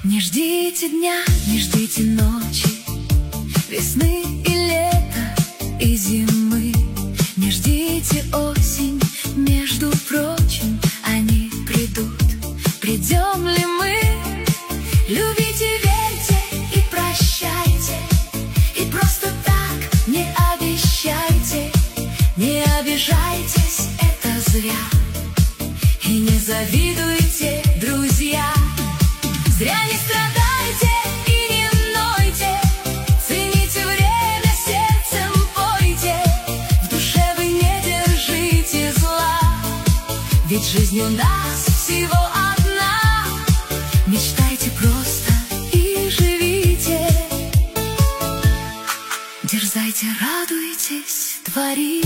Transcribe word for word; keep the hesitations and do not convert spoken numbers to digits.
Не ждите дня, не ждите ночи, весны и лета, и зимы. Не ждите осень, между прочим, они придут. Придем ли мы? Любите, верьте и прощайте, и просто так не обещайте. Не обижайтесь, это зря, и не завидуйте, друзья. Зря не страдайте и не нойте, цените время, сердцем пойте. В душе вы не держите зла, ведь жизнь у нас всего одна. Мечтайте просто и живите, дерзайте, радуйтесь, творите.